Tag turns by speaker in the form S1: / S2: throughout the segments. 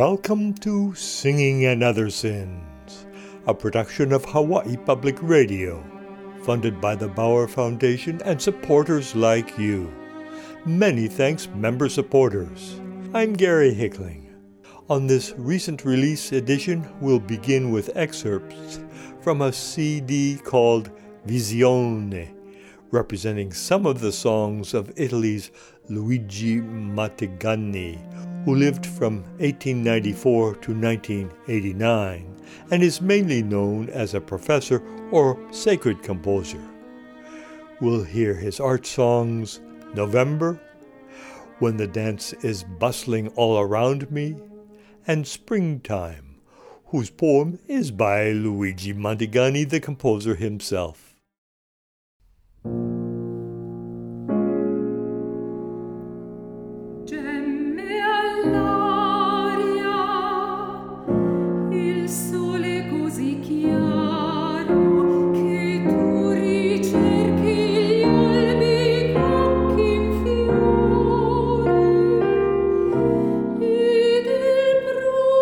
S1: Welcome to Singing and Other Sins, a production of Hawaii Public Radio, funded by the Bauer Foundation and supporters like you. Many thanks, member supporters. I'm Gary Hickling. On this recent release edition, we'll begin with excerpts from a CD called Visione, representing some of the songs of Italy's Luigi Mattigani, who lived from 1894 to 1989 and is mainly known as a professor or sacred composer. We'll hear his art songs November, When the Dance is Bustling All Around Me, and Springtime, whose poem is by Luigi Mattigani, the composer himself.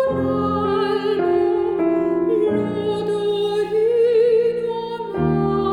S2: L'odorino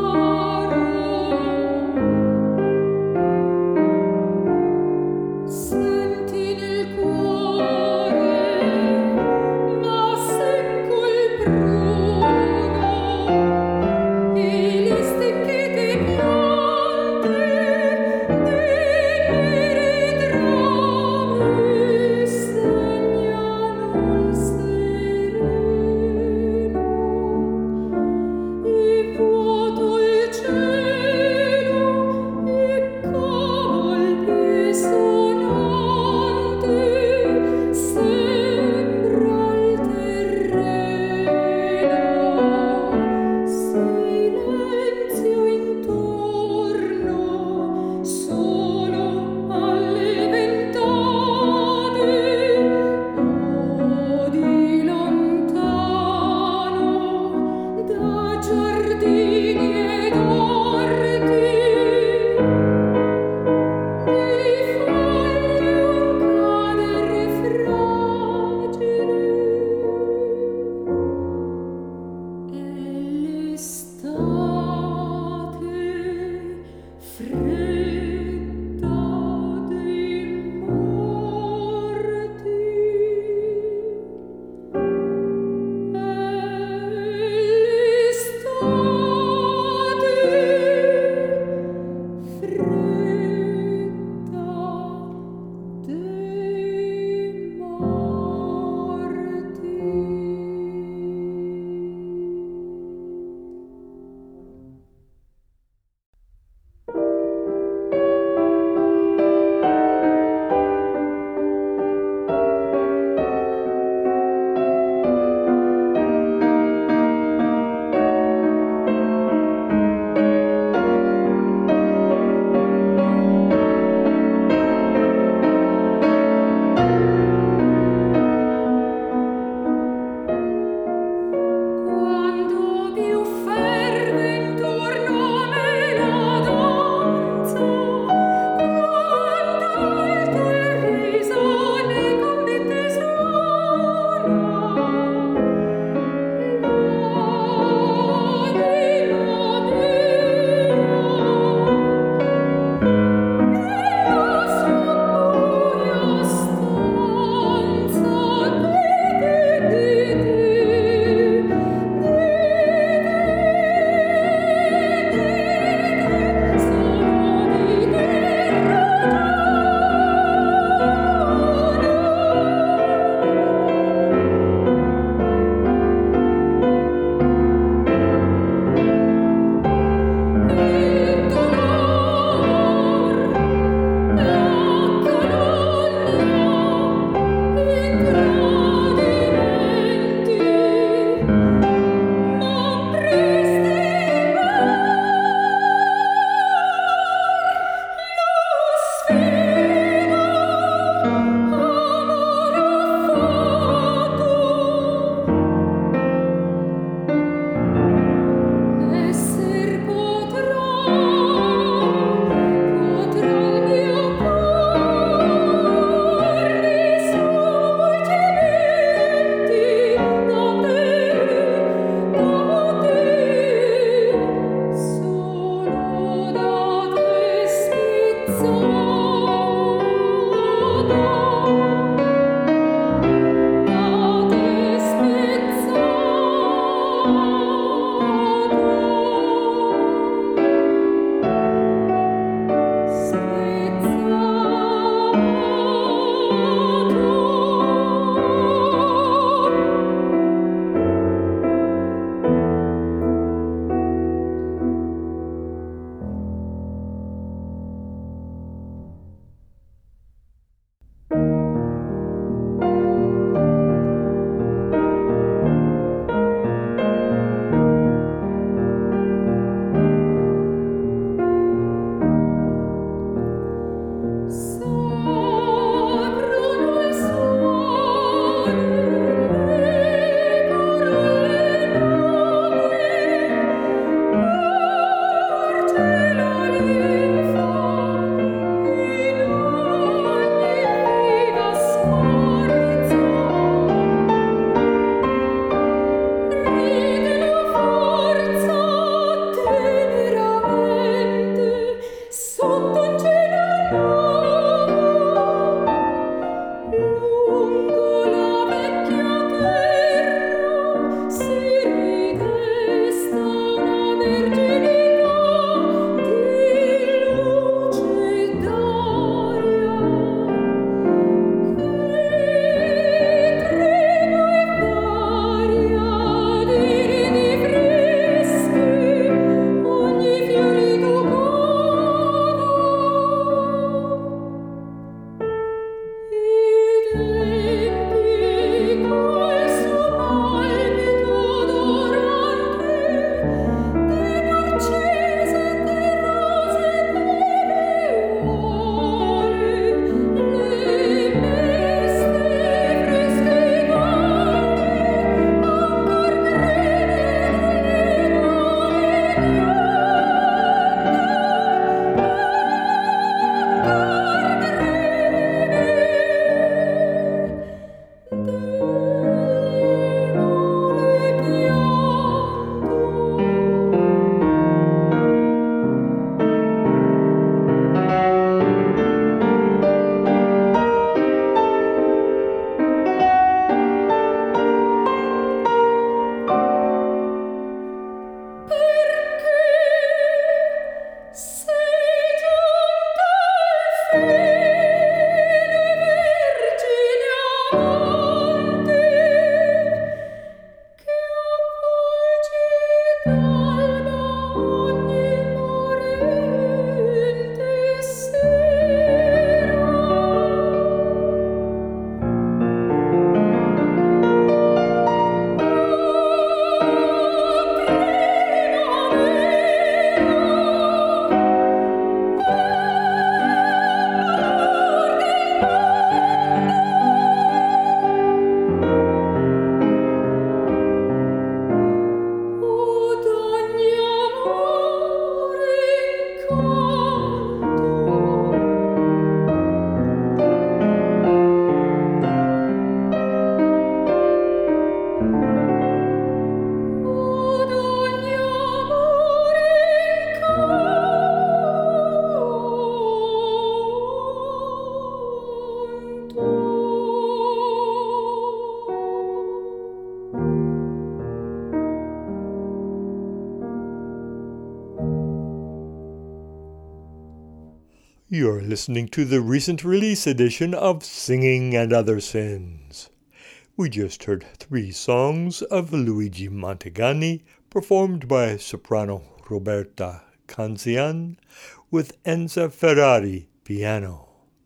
S1: You're listening to the recent release edition of Singing and Other Sins. We just heard 3 songs of Luigi Montegani, performed by soprano Roberta Canzian, with Enza Ferrari piano.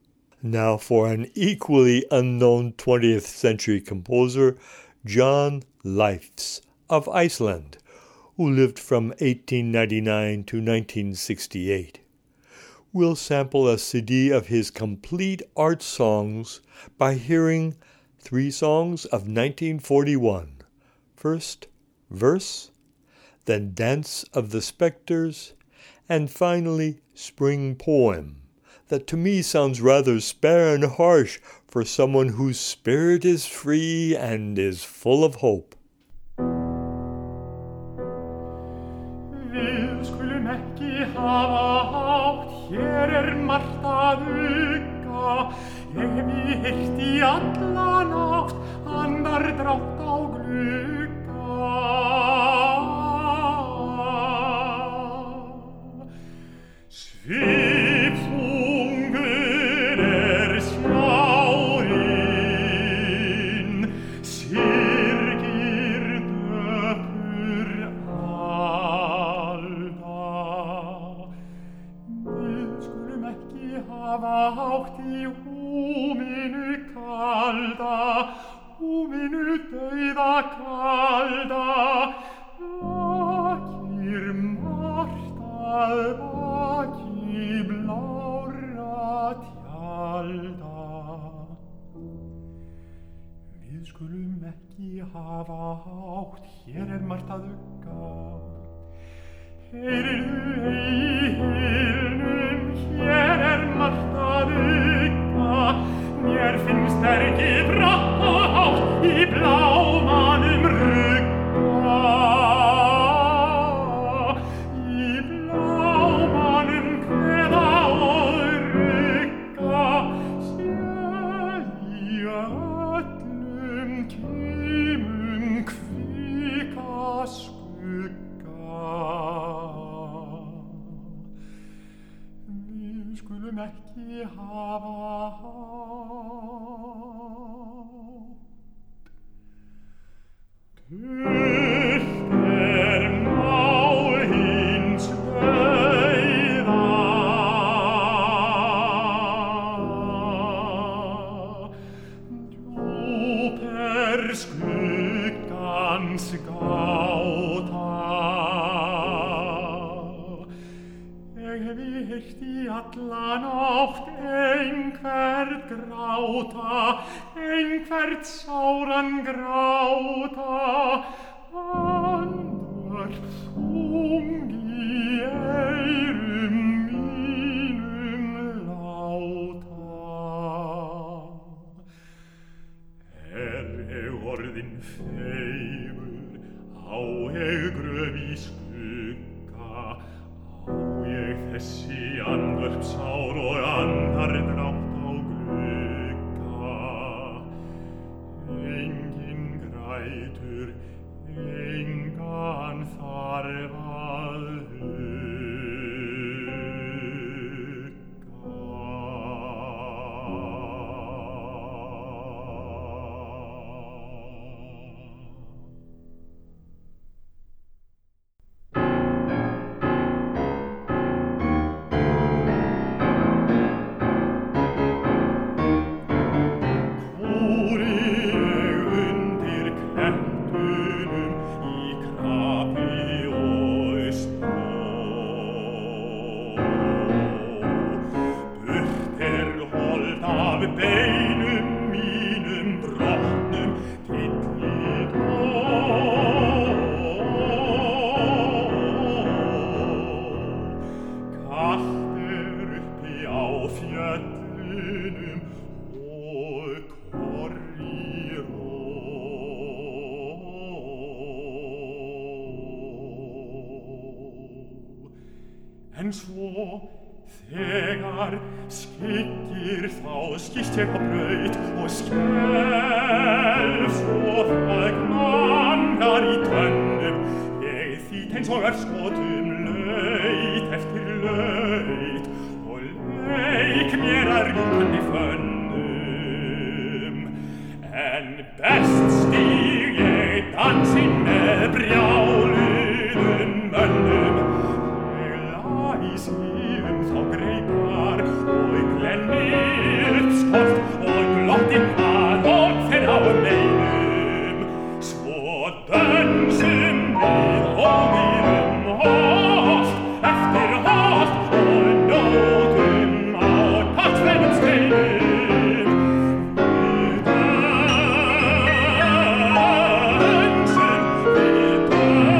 S1: Now for an equally unknown 20th century composer, John Leifs of Iceland, who lived from 1899 to 1968. We'll sample a CD of his complete art songs by hearing 3 songs of 1941. First, Verse, then Dance of the Spectres, and finally, Spring Poem, that to me sounds rather spare and harsh for someone whose spirit is free and is full of hope.
S2: Hér margt að hugga, ég hef heyrt í alla nátt, annar drátt á glugga. dauða kalda, vakir martað vaki blárra tjalda. Við skulum ekki hafa hátt, hér margt að ugga. Heyrirðu ei hylnum, hér margt að ugga. Mér finnst ekki brátt og hátt í blámanum rugga. Í blámanum kveða og rugga, sér í öllum kímum kvika skugga. Við skulum ekki hafa hátt. Dult mál hins dauða, djúp skuggans gáta. Ég hef heyrt í alla nótt einhvern gráta, einhvern sáran gráta, andvört þung í eyrum mínum láta. Ég orðin feigur, á ég gröf í skugga, á ég þessi andvörp sár og andar drátt á glugga. Enginn grætur, engan þarf að hugga. En svo þegar skyggir þá skýst ég á braut og skelf svo það gnangar í tönnum. Ég þýt eins og örskotum laut eftir laut og leik mér að rjúkandi fönnum. En best stíg ég dansinn með brjáluðum mönnum. Þá greipar og glenni uppskolt og glottin að og þeir á meinum. Svo dönsum við og við holt eftir holt og nótum á taktveinum steinum. Við dönsum, við dönsum.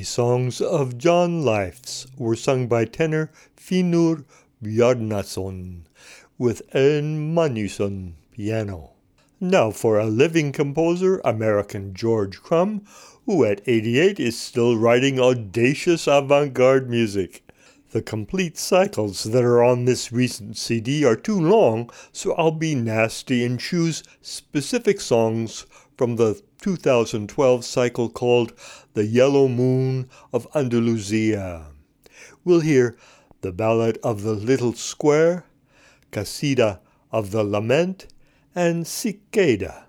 S1: songs of John Leif's were sung by tenor Finnur Bjarnason with Ellen Magnusson piano. Now for a living composer, American George Crumb, who at 88 is still writing audacious avant-garde music. The complete cycles that are on this recent CD are too long, so I'll be nasty and choose specific songs from the 2012 cycle called The Yellow Moon of Andalusia. We'll hear The Ballad of the Little Square, Casida of the Lament, and Cicada.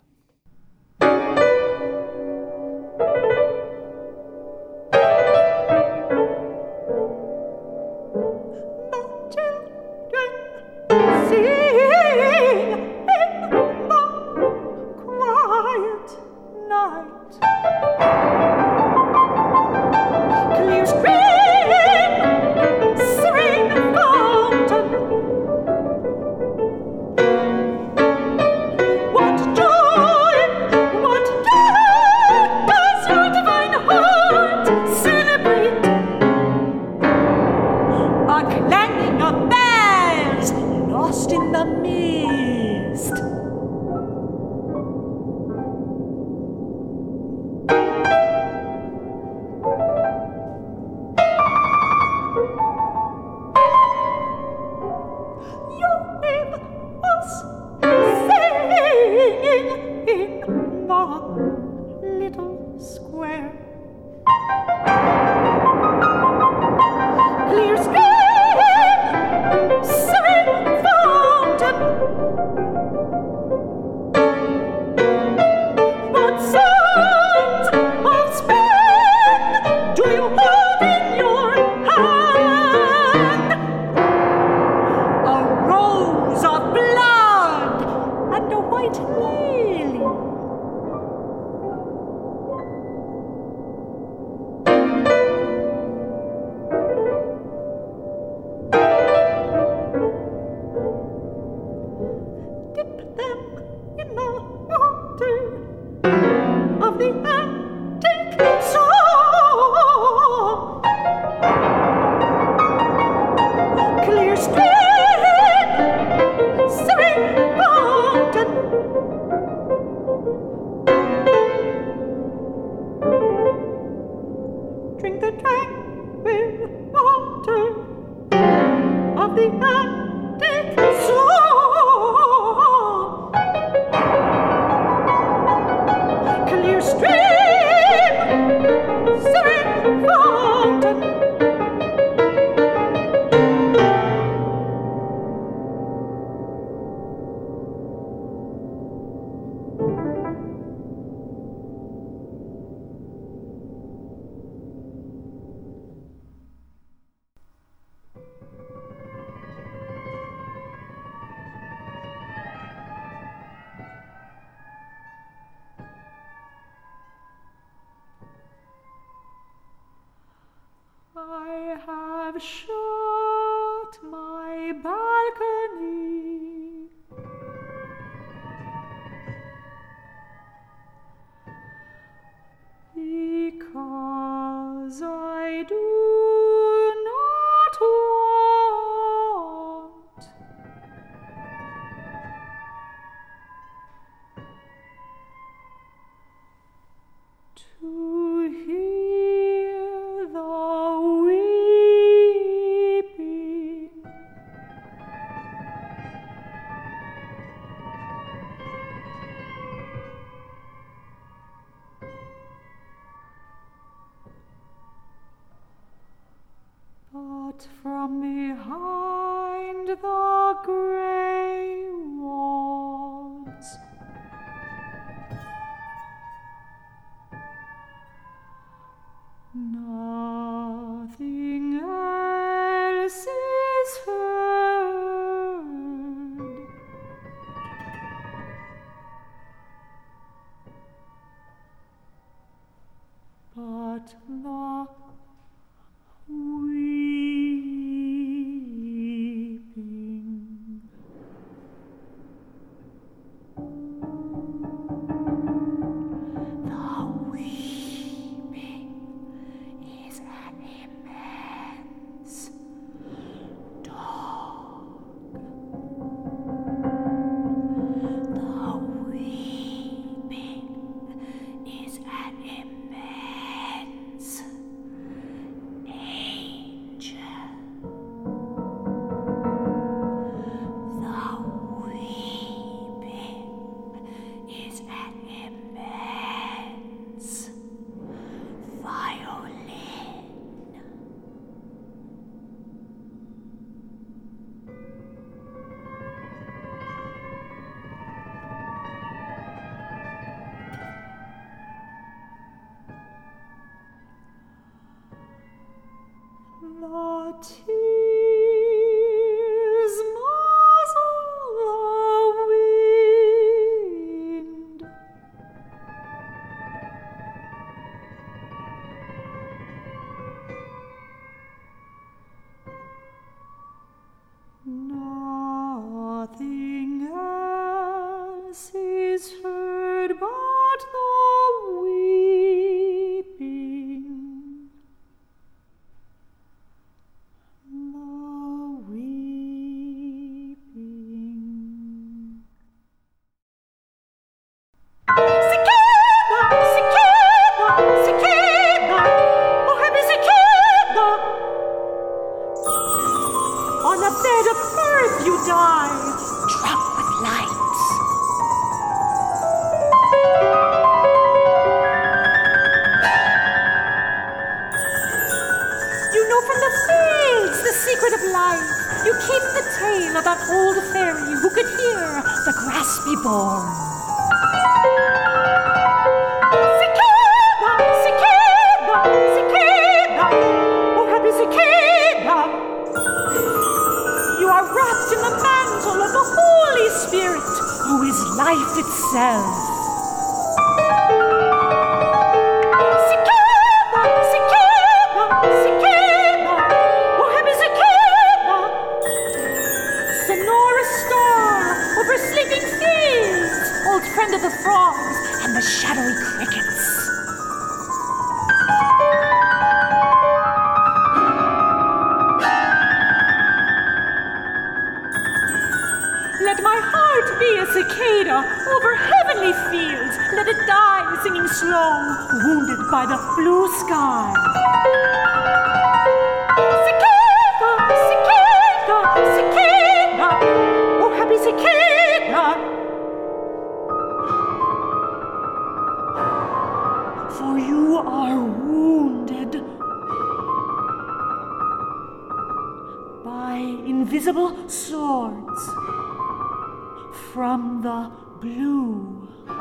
S3: I have shut my balcony, because I do not want to hear the weeping but from behind the grey walls nothing else is heard but the weeping. The weeping is On a bed of earth you die, drunk with light. You know from the fields the secret of life. You keep the tale of that old fairy who could hear the grass be born. Cicada, cicada, cicada, oh happy cicada. You are wrapped in the mantle of the Holy Spirit, who is life itself. Cicada, cicada, cicada, oh happy cicada. Sonorous star over sleeping fields, old friend of the frogs and the shadowy crickets. Let my heart be a cicada over heavenly fields. Let it die singing slow, wounded by the blue sky. Cicada, cicada, cicada, oh happy cicada. For you are wounded by invisible swords from the blue.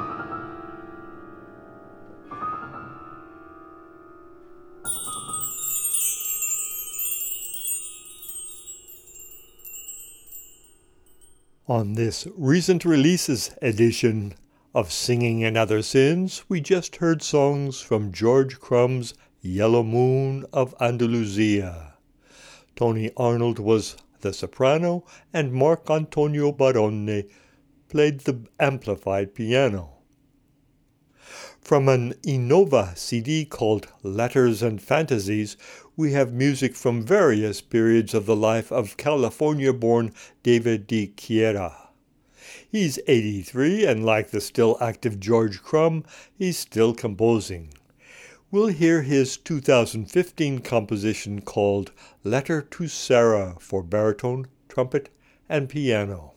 S1: On this recent releases edition of Singing and Other Sins, we just heard songs from George Crumb's Yellow Moon of Andalusia. Tony Arnold was the soprano, and Marc Antonio Barone played the amplified piano. From an Innova CD called Letters and Fantasies, we have music from various periods of the life of California-born David de Quiera. He's 83, and like the still active George Crumb, he's still composing. We'll hear his 2015 composition called Letter to Sarah for baritone, trumpet, and piano.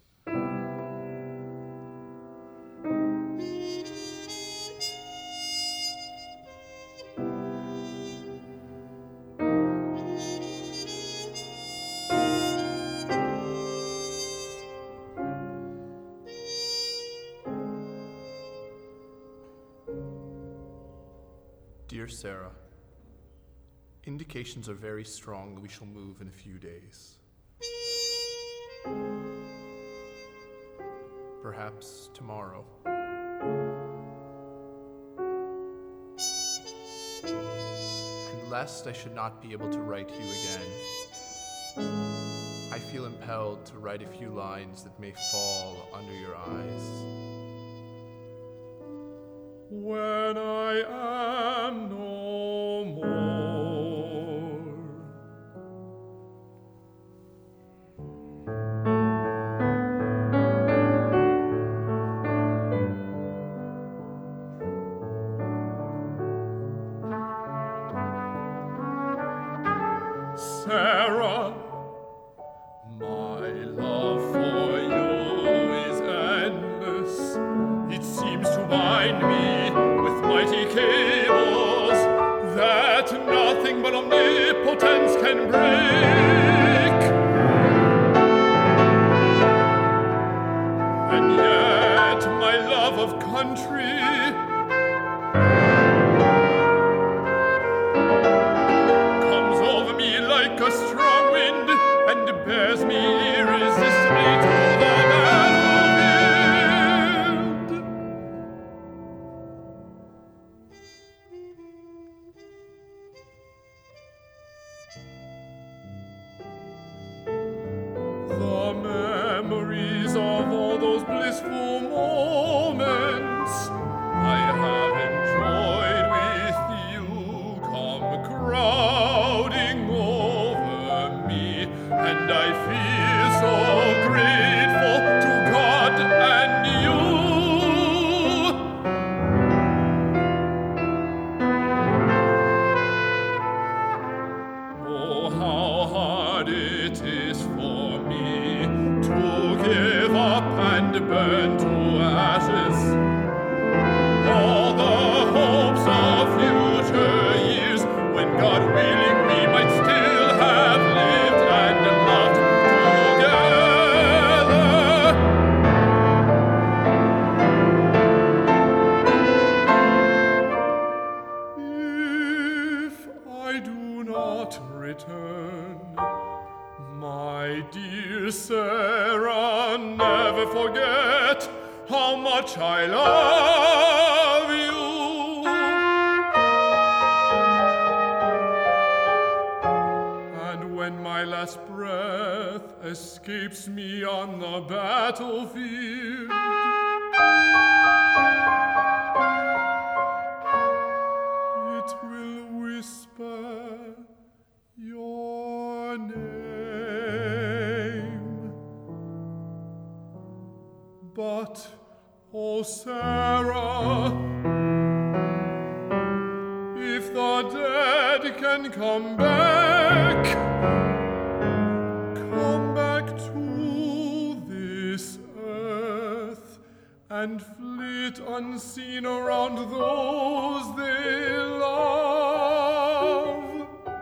S4: Dear Sarah, indications are very strong that we shall move in a few days. Perhaps tomorrow. And lest I should not be able to write you again, I feel impelled to write a few lines that may fall under your eyes.
S2: When I am no more, Sarah, my love for you is endless. It seems to bind me with mighty cables that nothing but omnipotence can break. And yet my love of country comes over me like a strong wind and bears me irresistibly to the battlefield. The memories of all those blissful moments I have enjoyed with you come crowding over me, and I feel so grateful to God and you. Oh, how hard it is is for me to give up and burn to ashes all the hopes of future years, when God willing we might still have lived and loved together. If I do not return, my dear Sarah, never forget how much I love you. And when my last breath escapes me on the battlefield, it will whisper your name. But, oh Sarah, if the dead can come back to this earth and flit unseen around those they love,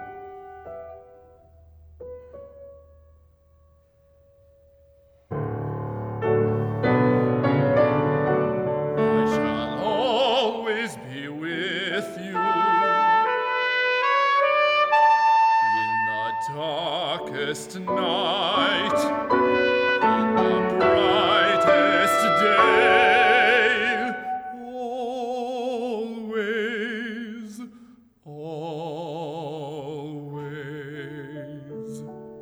S2: darkest night, in the brightest day, always, always.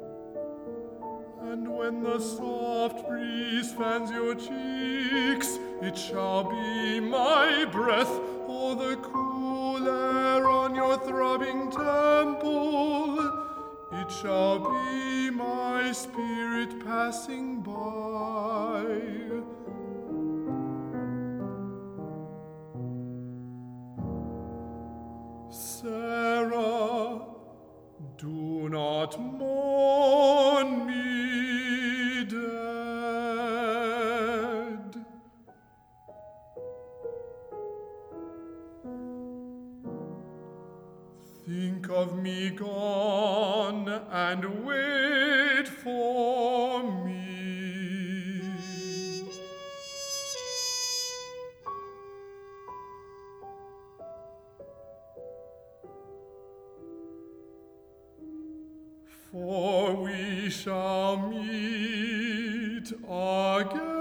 S2: And when the soft breeze fans your cheeks, it shall be my breath, or the cool air on your throbbing temple. It shall be my spirit passing by. Sarah, do not mourn me dead. Think of me gone and wait for me. For we shall meet again.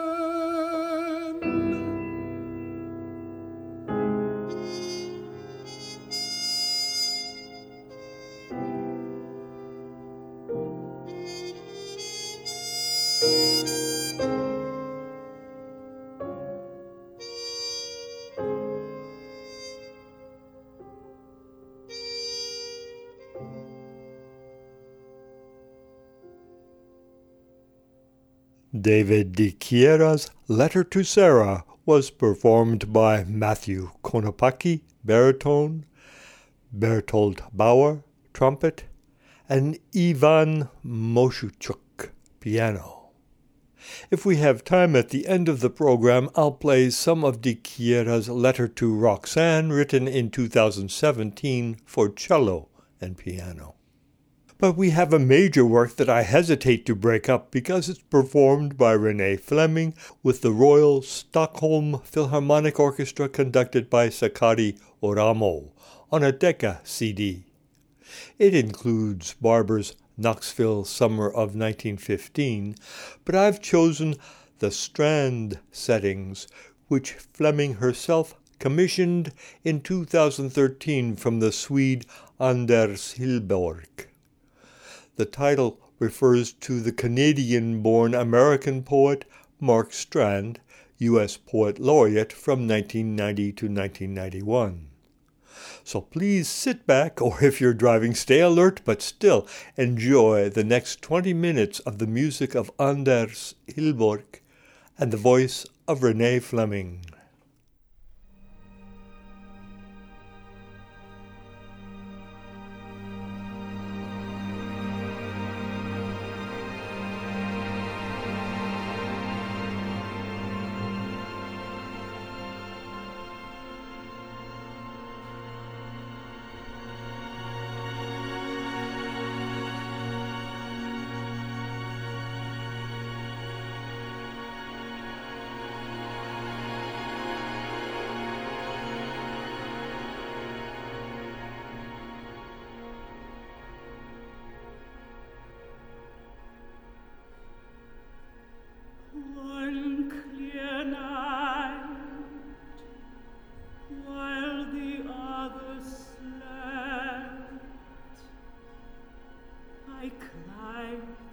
S1: David Dichiera's Letter to Sarah was performed by Matthew Konopaki, baritone, Bertold Bauer, trumpet, and Ivan Moshuchuk, piano. If we have time at the end of the program, I'll play some of Dichiera's Letter to Roxanne, written in 2017 for cello and piano. But we have a major work that I hesitate to break up because it's performed by Renee Fleming with the Royal Stockholm Philharmonic Orchestra conducted by Sakari Oramo on a Decca CD. It includes Barber's Knoxville Summer of 1915, but I've chosen the Strand settings, which Fleming herself commissioned in 2013 from the Swede Anders Hillborg. The title refers to the Canadian-born American poet Mark Strand, U.S. Poet Laureate from 1990 to 1991. So please sit back, or if you're driving, stay alert, but still enjoy the next 20 minutes of the music of Anders Hillborg and the voice of Renee Fleming.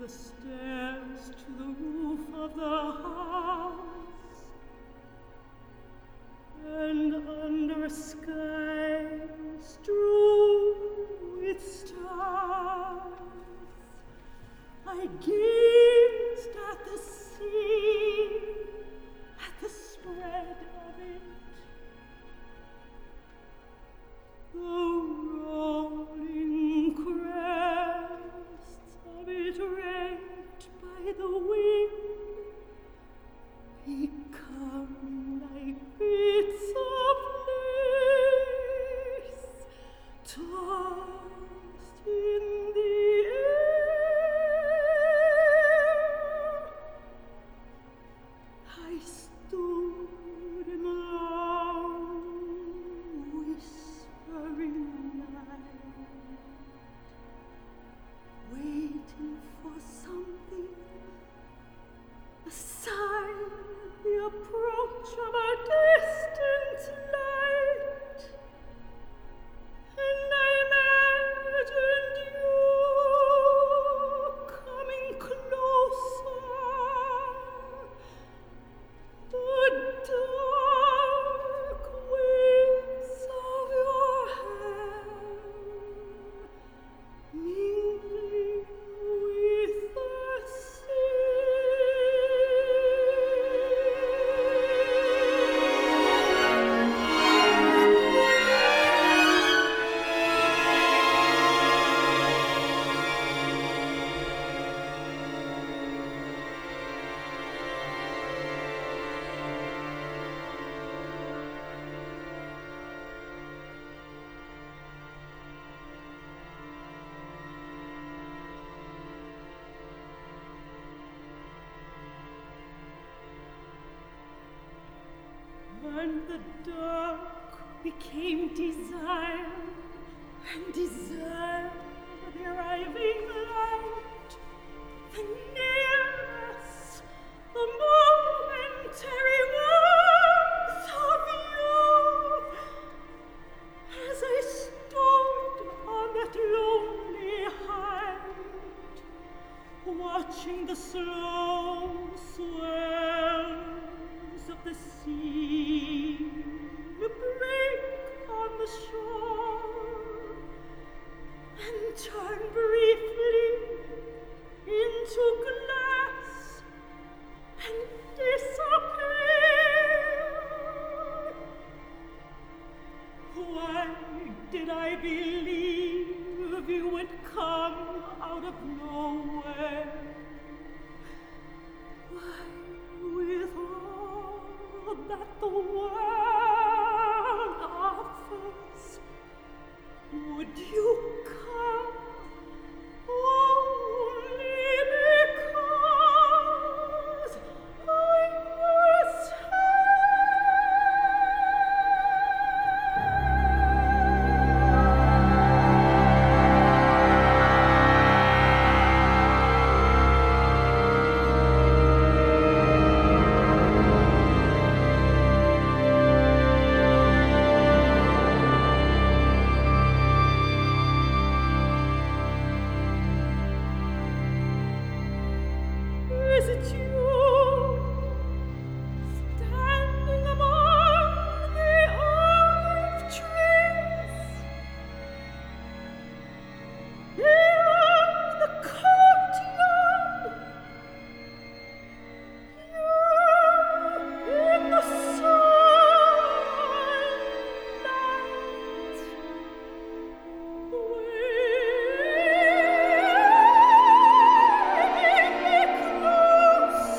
S3: the stairs to the roof of the house, and under a sky strewn with stars, I gazed at the sea, at the spread of it, the rolling crests of it raked by the wind, become like bits of lace tossed in the air. I stood in the long, whispering night, waiting for something, a sign, the approach of a distant light, and I imagined you coming closer, the dark waves of your hair mingling with the and the dark became desire, and desire the arriving light, the nearness, the momentary warmth of you. As I stood on that lonely height, watching the slow swells of the sea break on the shore and turn briefly into glass and disappear. Why did I believe you would come out of nowhere? Why, with all that the world offers, would you come only because I was Is it you, standing among the olive trees, beyond the courtyard, you in the sunlight, waiting me close?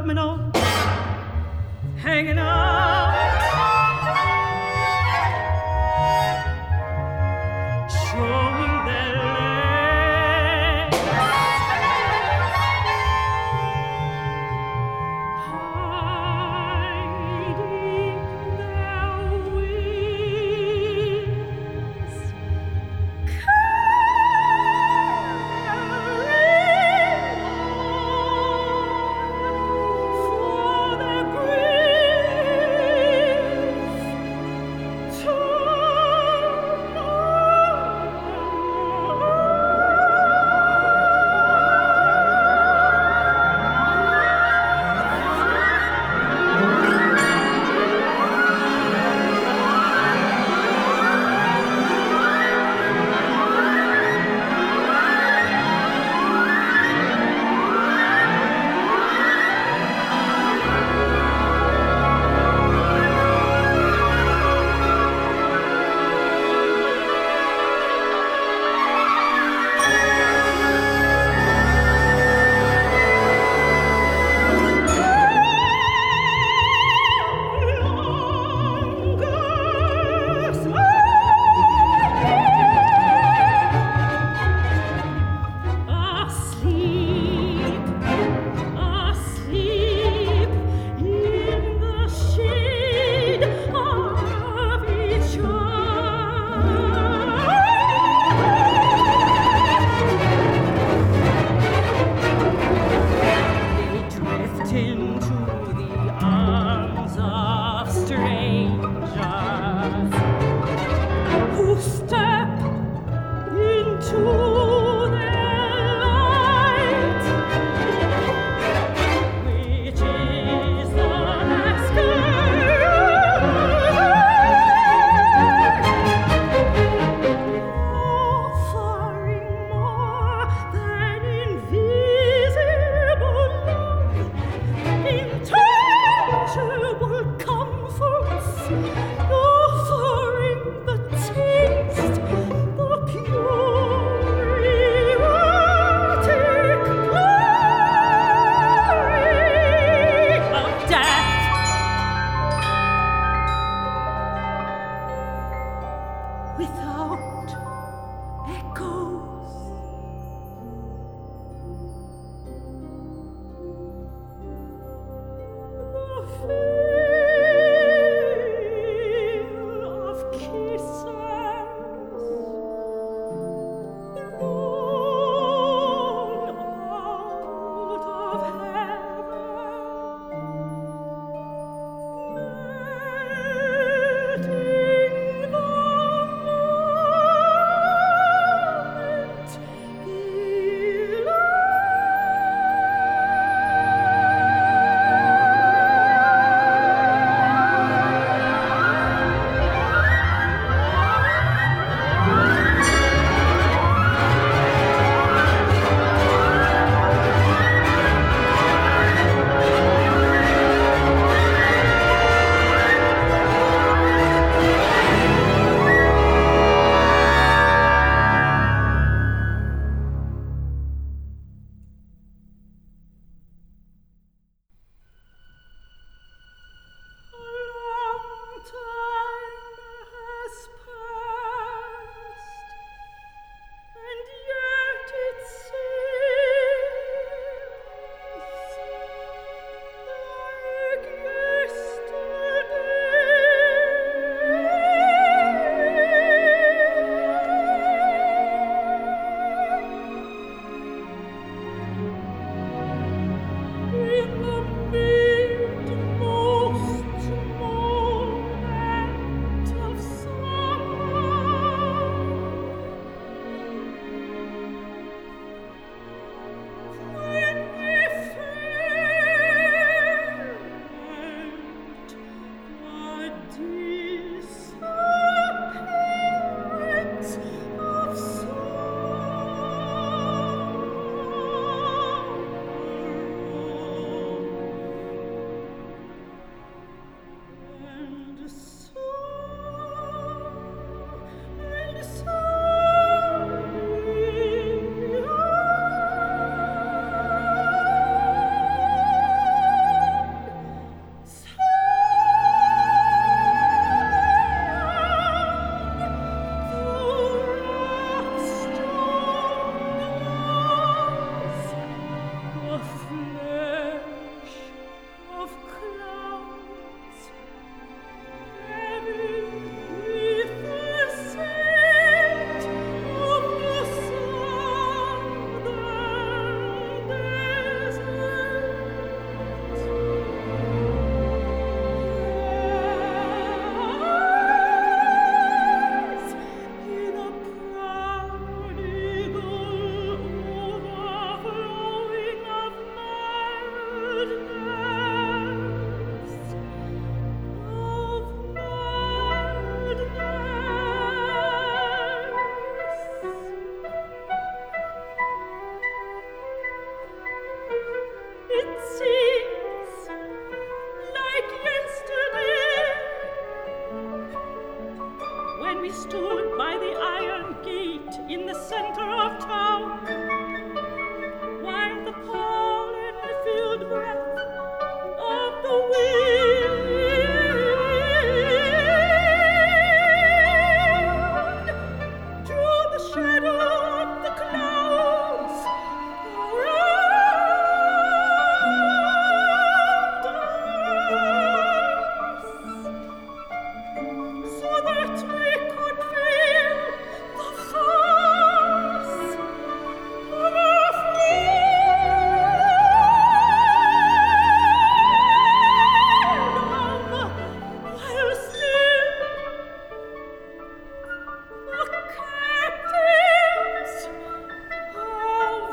S3: domino, hanging out, showing their legs, hiding their wings, carrying on in the center of town, while the pollen-filled breath of the wind drew the shadow of the clouds around us, so that we could feel the force of our freedom, while still the captives of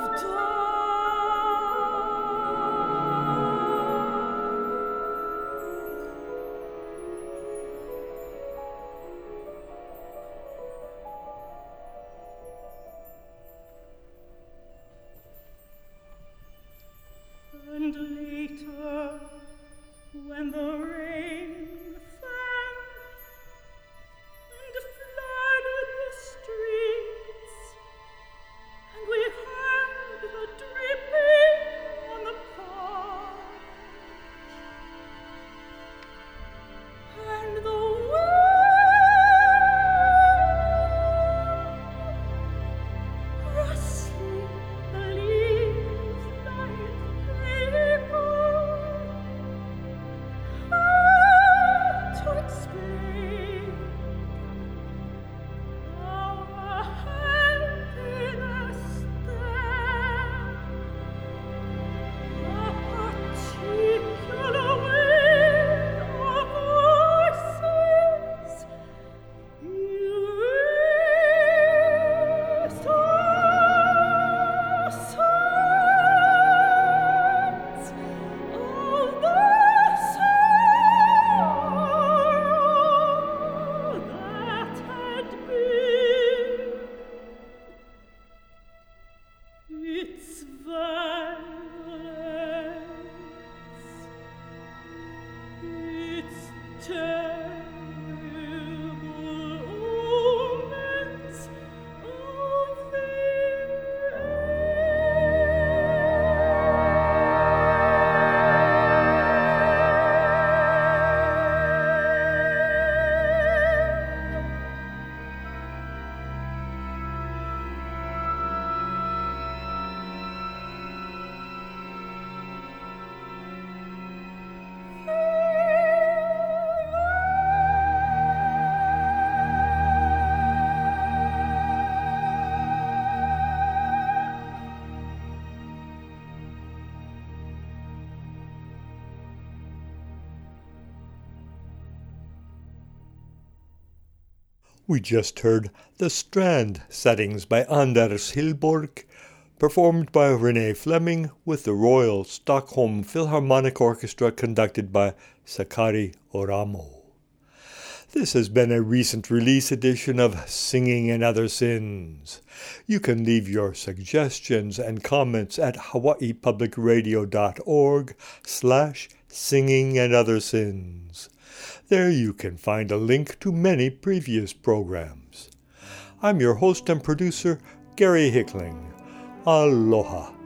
S3: and later, when the rain fell and flooded the streets, and we heard the dripping on the porch, and the wind rustling the leaves like paper. How to explain our happiness then? A particular wind of voices erased our sense of the sorrow that had been. Its violence, its terrible omens of the
S1: We just heard The Strand Settings by Anders Hillborg, performed by Renee Fleming with the Royal Stockholm Philharmonic Orchestra conducted by Sakari Oramo. This has been a recent release edition of Singing and Other Sins. You can leave your suggestions and comments at hawaiipublicradio.org/singingandOtherSins. There you can find a link to many previous programs. I'm your host and producer, Gary Hickling. Aloha.